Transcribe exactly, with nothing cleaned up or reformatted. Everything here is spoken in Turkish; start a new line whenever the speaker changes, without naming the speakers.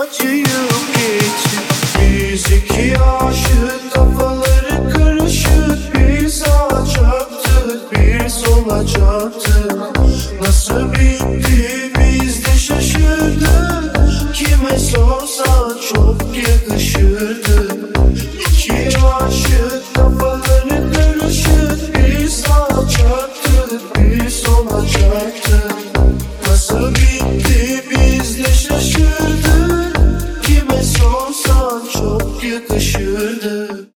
acıyıp geçti. Biz iki aşık, kafaları karışık. Bir sağa çarptık, bir sola çarptık. Nasıl